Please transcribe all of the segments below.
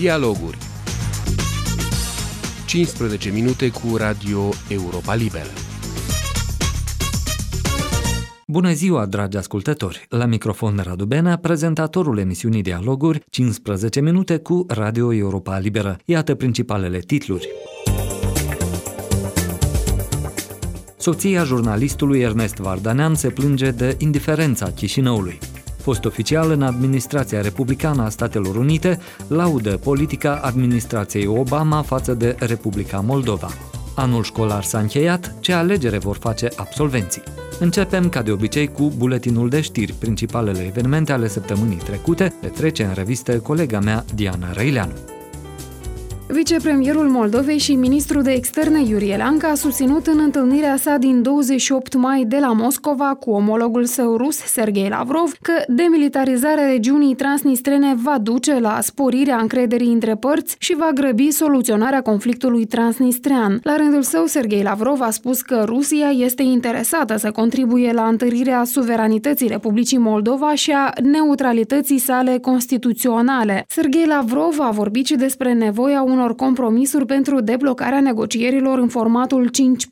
Dialoguri. 15 minute cu Radio Europa Liberă. Bună ziua, dragi ascultători! La microfon Radu Benea, prezentatorul emisiunii Dialoguri, 15 minute cu Radio Europa Liberă. Iată principalele titluri. Soția jurnalistului Ernest Vardanean se plânge de indiferența Chișinăului. Fost oficial în administrația republicană a Statelor Unite, laudă politica administrației Obama față de Republica Moldova. Anul școlar s-a încheiat, ce alegere vor face absolvenții? Începem, ca de obicei, cu buletinul de știri, principalele evenimente ale săptămânii trecute, le trece în revistă colega mea Diana Răileanu. Vicepremierul Moldovei și ministrul de externe Iurie Leancă a susținut în întâlnirea sa din 28 mai de la Moscova cu omologul său rus, Sergei Lavrov, că demilitarizarea regiunii transnistrene va duce la sporirea încrederii între părți și va grăbi soluționarea conflictului transnistrean. La rândul său, Sergei Lavrov a spus că Rusia este interesată să contribuie la întărirea suveranității Republicii Moldova și a neutralității sale constituționale. Sergei Lavrov a vorbit și despre nevoia unor compromisuri pentru deblocarea negocierilor în formatul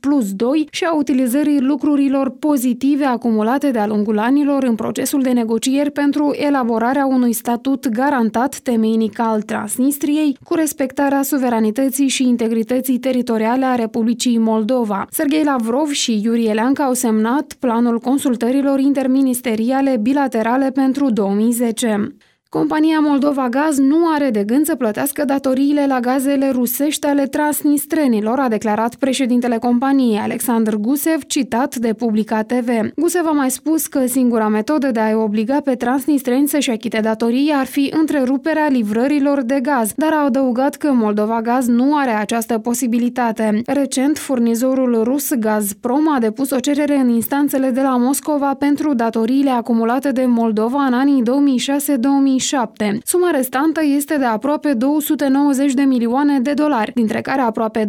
5+2 și a utilizării lucrurilor pozitive acumulate de-a lungul anilor în procesul de negocieri pentru elaborarea unui statut garantat temeinic al Transnistriei, cu respectarea suveranității și integrității teritoriale a Republicii Moldova. Sergei Lavrov și Iurie Leancă au semnat planul consultărilor interministeriale bilaterale pentru 2010. Compania Moldova Gaz nu are de gând să plătească datoriile la gazele rusești ale transnistrenilor, a declarat președintele companiei, Alexandru Gusev, citat de Publica TV. Gusev a mai spus că singura metodă de a-i obliga pe transnistreni să-și achite datorii ar fi întreruperea livrărilor de gaz, dar a adăugat că Moldova Gaz nu are această posibilitate. Recent, furnizorul rus Gazprom a depus o cerere în instanțele de la Moscova pentru datoriile acumulate de Moldova în anii 2006-2007. Suma restantă este de aproape 290 de milioane de dolari, dintre care aproape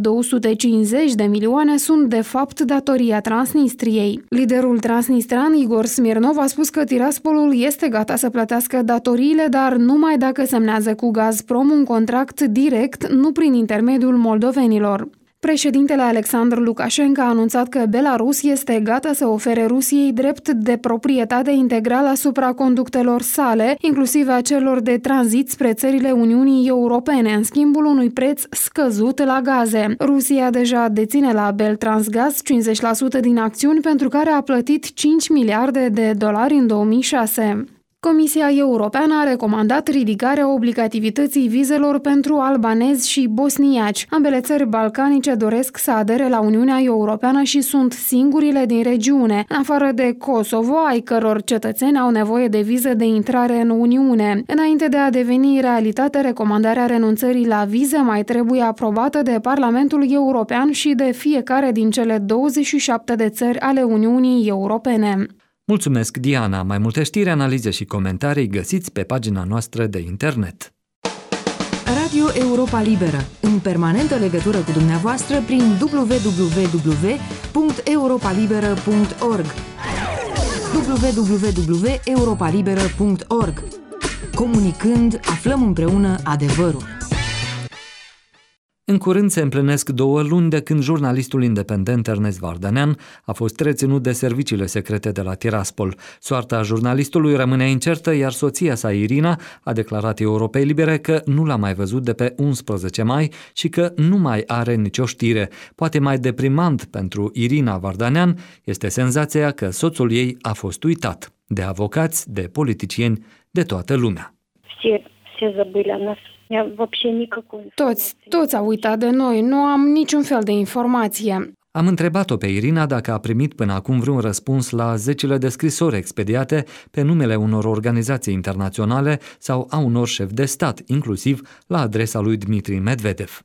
250 de milioane sunt de fapt datoria Transnistriei. Liderul transnistrean Igor Smirnov a spus că Tiraspolul este gata să plătească datoriile, dar numai dacă semnează cu Gazprom un contract direct, nu prin intermediul moldovenilor. Președintele Alexandru Lukashenko a anunțat că Belarus este gata să ofere Rusiei drept de proprietate integrală asupra conductelor sale, inclusiv a celor de tranzit spre țările Uniunii Europene, în schimbul unui preț scăzut la gaze. Rusia deja deține la Beltransgaz 50% din acțiuni, pentru care a plătit 5 miliarde de dolari în 2006. Comisia Europeană a recomandat ridicarea obligativității vizelor pentru albanezi și bosniaci. Ambele țări balcanice doresc să adere la Uniunea Europeană și sunt singurile din regiune, în afară de Kosovo, ai căror cetățeni au nevoie de viză de intrare în Uniune. Înainte de a deveni realitate, recomandarea renunțării la vize mai trebuie aprobată de Parlamentul European și de fiecare din cele 27 de țări ale Uniunii Europene. Mulțumesc, Diana! Mai multe știri, analize și comentarii găsiți pe pagina noastră de internet. Radio Europa Liberă, în permanentă legătură cu dumneavoastră prin www.europalibera.org www.europalibera.org. Comunicând, aflăm împreună adevărul. În curând se împlinesc 2 luni de când jurnalistul independent Ernest Vardanean a fost reținut de serviciile secrete de la Tiraspol. Soarta jurnalistului rămâne incertă, iar soția sa, Irina, a declarat Europei Libere că nu l-a mai văzut de pe 11 mai și că nu mai are nicio știre. Poate mai deprimant pentru Irina Vardanean este senzația că soțul ei a fost uitat de avocați, de politicieni, de toată lumea. Toți au uitat de noi, nu am niciun fel de informație. Am întrebat-o pe Irina dacă a primit până acum vreun răspuns la zecile de scrisori expediate pe numele unor organizații internaționale sau a unor șefi de stat, inclusiv la adresa lui Dmitri Medvedev.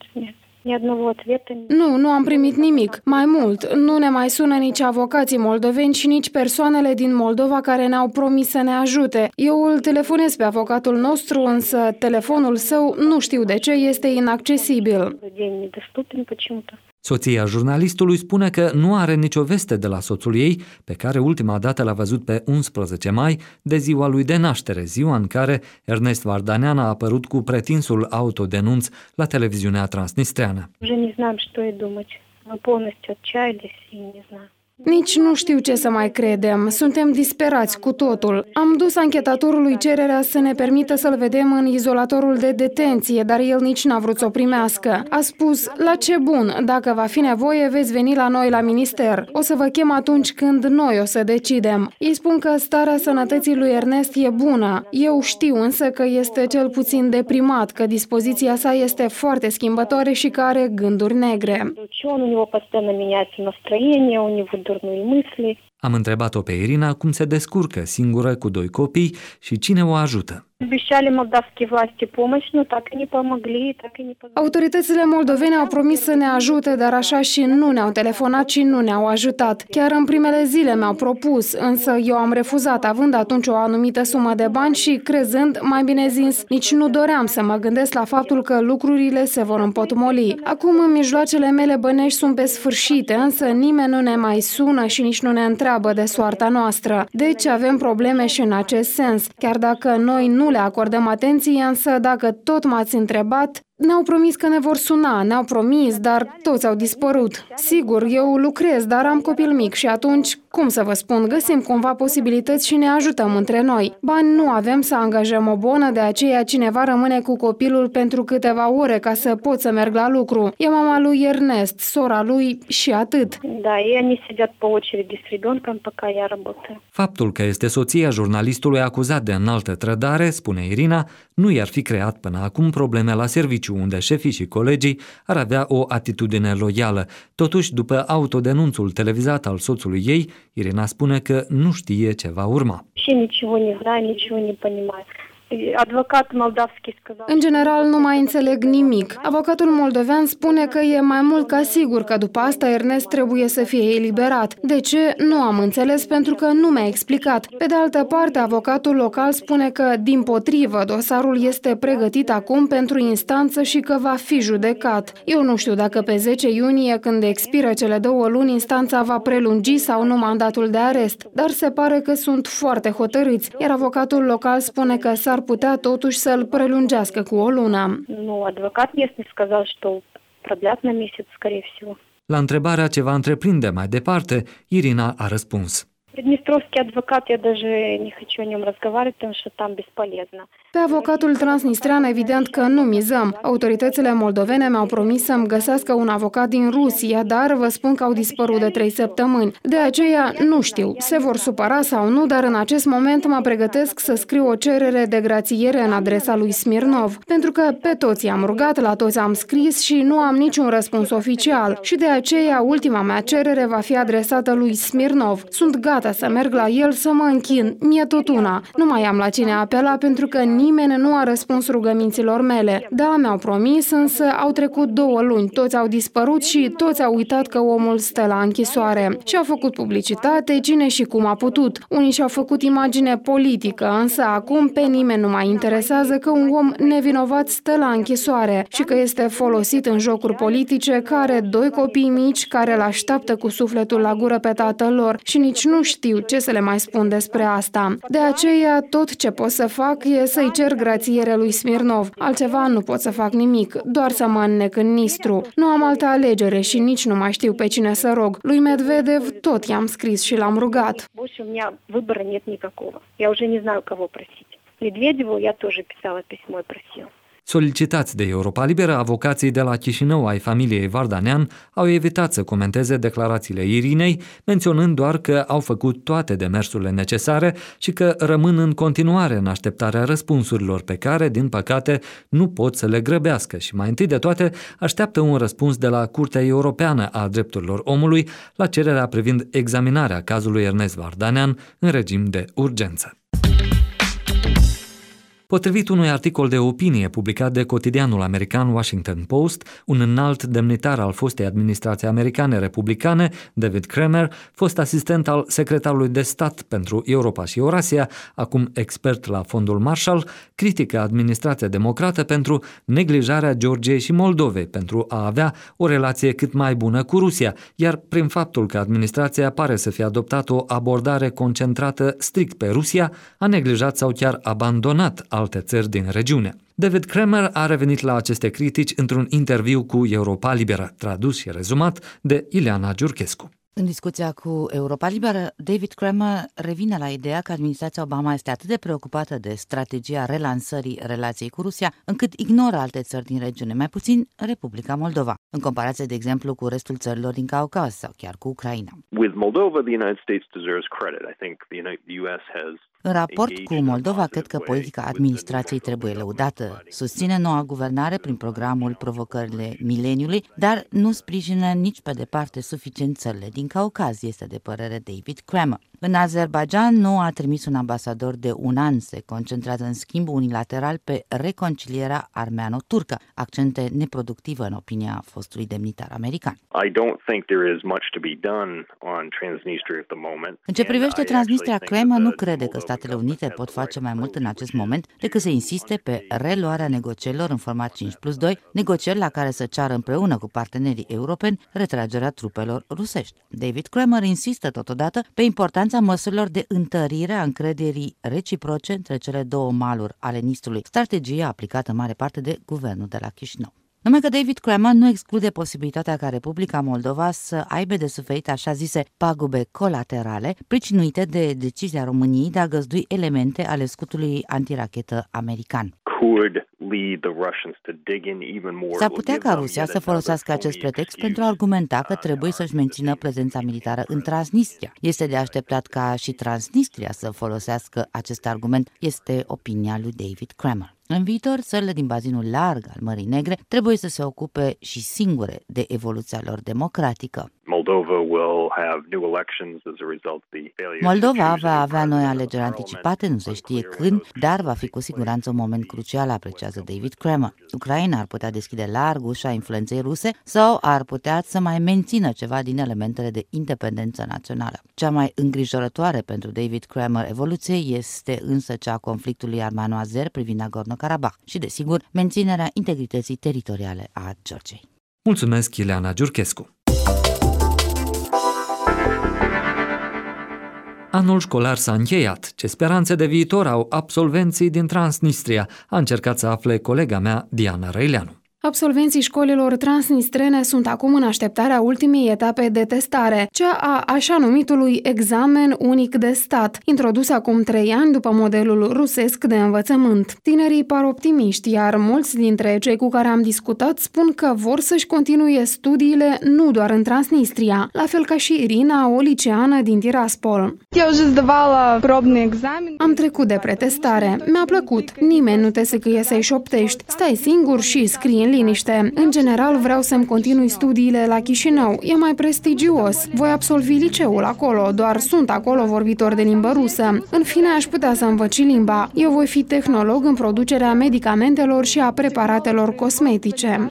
Nu am primit nimic. Mai mult, nu ne mai sună nici avocații moldoveni și nici persoanele din Moldova care ne-au promis să ne ajute. Eu îl telefonez pe avocatul nostru, însă telefonul său, nu știu de ce, este inaccesibil. Soția jurnalistului spune că nu are nicio veste de la soțul ei, pe care ultima dată l-a văzut pe 11 mai, de ziua lui de naștere, ziua în care Ernest Vardanean a apărut cu pretinsul autodenunț la televiziunea transnistreană. Не знаем, что и думать. Мы полностью отчаялись и не знаю. Nici nu știu ce să mai credem. Suntem disperați cu totul. Am dus anchetatorului cererea să ne permită să-l vedem în izolatorul de detenție, dar el nici n-a vrut să o primească. A spus, la ce bun, dacă va fi nevoie, veți veni la noi la minister. O să vă chem atunci când noi o să decidem. Îi spun că starea sănătății lui Ernest e bună. Eu știu însă că este cel puțin deprimat, că dispoziția sa este foarte schimbătoare și că are gânduri negre. Am întrebat-o pe Irina cum se descurcă singură cu 2 copii și cine o ajută. Autoritățile moldovene au promis să ne ajute, dar așa și nu ne-au telefonat și nu ne-au ajutat. Chiar în primele zile mi-au propus, însă eu am refuzat, având atunci o anumită sumă de bani și crezând, mai bine zis, nici nu doream să mă gândesc la faptul că lucrurile se vor împotmoli. Acum mijloacele mele bănești sunt pe sfârșite, însă nimeni nu ne mai sună și nici nu ne întreabă de soarta noastră. Deci avem probleme și în acest sens. Chiar dacă noi nu le acordăm atenție, însă dacă tot m-ați întrebat, ne-au promis că ne vor suna, ne-au promis, dar toți au dispărut. Sigur, eu lucrez, dar am copil mic și atunci, cum să vă spun, găsim cumva posibilități și ne ajutăm între noi. Bani nu avem să angajăm o bonă, de aceea cineva rămâne cu copilul pentru câteva ore ca să pot să merg la lucru. E mama lui Ernest, sora lui și atât. Da, ei они сидят по очереди с ребенком, пока я работаю. Faptul că este soția jurnalistului acuzat de înaltă trădare, spune Irina, nu i-ar fi creat până acum probleme la serviciu, unde șefii și colegii ar avea o atitudine loială. Totuși, după autodenunțul televizat al soțului ei, Irina spune că nu știe ce va urma. În general, nu mai înțeleg nimic. Avocatul moldovean spune că e mai mult ca sigur că după asta Ernest trebuie să fie eliberat. De ce? Nu am înțeles pentru că nu mi-a explicat. Pe de altă parte, avocatul local spune că, dimpotrivă, dosarul este pregătit acum pentru instanță și că va fi judecat. Eu nu știu dacă pe 10 iunie, când expiră cele 2 luni, instanța va prelungi sau nu mandatul de arest, dar se pare că sunt foarte hotărâți, iar avocatul local spune că s-ar putea totuși să-l prelungească cu o lună. La întrebarea ce va întreprinde mai departe, Irina a răspuns. Приднестровский адвокат, я даже не хочу о нем разговаривать, потому что там бесполезно. Pe avocatul transnistrean, evident că nu mizăm. Autoritățile moldovene mi-au promis să-mi găsească un avocat din Rusia, dar vă spun că au dispărut de 3 săptămâni. De aceea, nu știu, se vor supăra sau nu, dar în acest moment mă pregătesc să scriu o cerere de grațiere în adresa lui Smirnov, pentru că pe toți i-am rugat, la toți am scris și nu am niciun răspuns oficial. Și de aceea, ultima mea cerere va fi adresată lui Smirnov. Sunt gata să merg la el să mă închin, mie tot una. Nu mai am la cine apela pentru că nimeni nu a răspuns rugăminților mele. Da, mi-au promis, însă au trecut 2 luni, toți au dispărut și toți au uitat că omul stă la închisoare. Și-au făcut publicitate, cine și cum a putut. Unii și-au făcut imagine politică, însă acum pe nimeni nu mai interesează că un om nevinovat stă la închisoare și că este folosit în jocuri politice, că are 2 copii mici care îl așteaptă cu sufletul la gură pe tatăl lor și nici nu știu ce să le mai spun despre asta. De aceea, tot ce pot să fac e să-i cer grațiere lui Smirnov. Altceva nu pot să fac nimic, doar să mă înnec în Nistru. Nu am altă alegere și nici nu mai știu pe cine să rog. Lui Medvedev tot i-am scris și l-am rugat. Медведеву я тоже писала письмо и просила. Solicitați de Europa Liberă, avocații de la Chișinău ai familiei Vardanean au evitat să comenteze declarațiile Irinei, menționând doar că au făcut toate demersurile necesare și că rămân în continuare în așteptarea răspunsurilor pe care, din păcate, nu pot să le grăbească și mai întâi de toate așteaptă un răspuns de la Curtea Europeană a Drepturilor Omului la cererea privind examinarea cazului Ernest Vardanean în regim de urgență. Potrivit unui articol de opinie publicat de cotidianul american Washington Post, un înalt demnitar al fostei administrații americane republicane, David Kramer, fost asistent al secretarului de stat pentru Europa și Eurasia, acum expert la Fondul Marshall, critică administrația democrată pentru neglijarea Georgiei și Moldovei pentru a avea o relație cât mai bună cu Rusia, iar prin faptul că administrația pare să fie adoptat o abordare concentrată strict pe Rusia, a neglijat sau chiar abandonat alte țări din regiune. David Kramer a revenit la aceste critici într-un interviu cu Europa Liberă, tradus și rezumat de Ileana Giurchescu. În discuția cu Europa Liberă, David Kramer revine la ideea că administrația Obama este atât de preocupată de strategia relansării relației cu Rusia, încât ignoră alte țări din regiune, mai puțin Republica Moldova, în comparație, de exemplu, cu restul țărilor din Caucaz sau chiar cu Ucraina. With Moldova, the United States deserves credit. I think the US has În raport cu Moldova, cred că politica administrației trebuie lăudată. Susține noua guvernare prin programul Provocările Mileniului, dar nu sprijină nici pe departe suficient țările din Caucaz, este de părere David Kramer. În Azerbaijan nu a trimis un ambasador de un an, se concentrează în schimb unilateral pe reconcilierea armeano-turcă, accente neproductive în opinia fostului demnitar american. I don't think there is much to be done on Transnistria at the moment. În ce privește Transnistria, Kramer nu crede că Statele Unite pot face mai mult în acest moment decât să insiste pe reluarea negocierilor în format 5+2, negocieri la care să ceară împreună cu partenerii europeni retragerea trupelor rusești. David Kramer insistă totodată pe importanța măsurilor de întărire a încrederii reciproce între cele două maluri ale Nistrului, strategie aplicată în mare parte de guvernul de la Chișinău. Numai că David Kramer nu exclude posibilitatea ca Republica Moldova să aibă de suferit așa zise pagube colaterale, pricinuite de decizia României de a găzdui elemente ale scutului antirachetă american. S-ar putea ca Rusia să folosească acest pretext pentru a argumenta că trebuie să-și mențină prezența militară în Transnistria. Este de așteptat ca și Transnistria să folosească acest argument, este opinia lui David Kramer. În viitor, țările din bazinul larg al Mării Negre trebuie să se ocupe și singure de evoluția lor democratică. Moldova va avea noi alegeri anticipate, nu se știe când, dar va fi cu siguranță un moment crucial, apreciază David Kramer. Ucraina ar putea deschide larg ușa influenței ruse sau ar putea să mai mențină ceva din elementele de independență națională. Cea mai îngrijorătoare pentru David Kramer evoluție este însă cea a conflictului armano-azer privind Nagorno-Karabakh și, desigur, menținerea integrității teritoriale a Georgiei. Mulțumesc, Ileana Giurchescu. Anul școlar s-a încheiat. Ce speranțe de viitor au absolvenții din Transnistria? A încercat să afle colega mea, Diana Răileanu. Absolvenții școlilor transnistrene sunt acum în așteptarea ultimei etape de testare, cea a așa numitului examen unic de stat, introdus acum 3 ani după modelul rusesc de învățământ. Tinerii par optimiști, iar mulți dintre cei cu care am discutat spun că vor să-și continue studiile nu doar în Transnistria, la fel ca și Irina, o liceană din Tiraspol. Am trecut de pretestare. Mi-a plăcut. Nimeni nu te secăie să-i șoptești. Stai singur și scrii în liniște. În general, vreau să-mi continui studiile la Chișinău. E mai prestigios. Voi absolvi liceul acolo, doar sunt acolo vorbitori de limbă rusă. În fine, aș putea să învăț și limba. Eu voi fi tehnolog în producerea medicamentelor și a preparatelor cosmetice.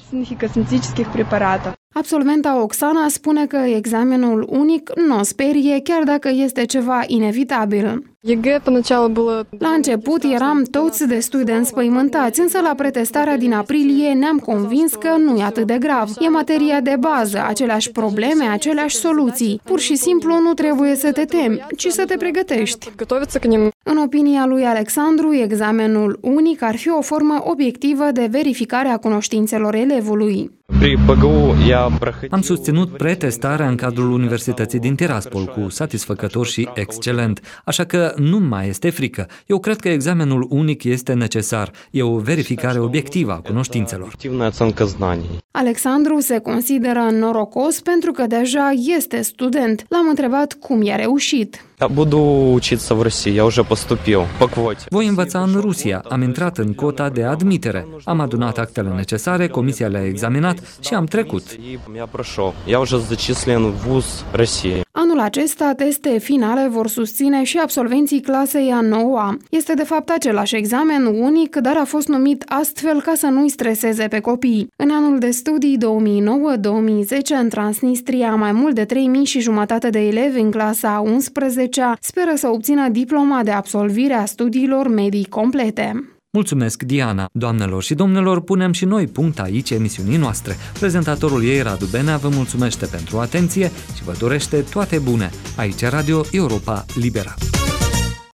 Absolventa Oxana spune că examenul unic nu o sperie, chiar dacă este ceva inevitabil. La început eram toți destul de înspăimântați, însă la pretestarea din aprilie ne-am convins că nu e atât de grav. E materia de bază, aceleași probleme, aceleași soluții. Pur și simplu nu trebuie să te temi, ci să te pregătești. În opinia lui Alexandru, examenul unic ar fi o formă obiectivă de verificare a cunoștințelor elevului. Am susținut pretestarea în cadrul Universității din Tiraspol cu satisfăcător și excelent, așa că nu mai este frică. Eu cred că examenul unic este necesar. E o verificare obiectivă a cunoștințelor. Alexandru se consideră norocos pentru că deja este student. L-am întrebat cum i-a reușit. Буду учиться в России, я уже поступил по квоте. Voi învăța în Rusia, am intrat în cota de admitere. Am adunat actele necesare, comisia le-a examinat și am trecut. Я прошел. Я уже зачислен в вуз России. Anul acesta, teste finale vor susține și absolvenții clasei a 9-a. Este de fapt același examen unic, dar a fost numit astfel ca să nu-i streseze pe copii. În anul de studii 2009-2010, în Transnistria, mai mult de 3.500 de elevi în clasa a 11-a speră să obțină diploma de absolvire a studiilor medii complete. Mulțumesc, Diana! Doamnelor și domnilor, punem și noi punct aici emisiunii noastre. Prezentatorul ei, Radu Benea, vă mulțumește pentru atenție și vă dorește toate bune. Aici Radio Europa Liberă.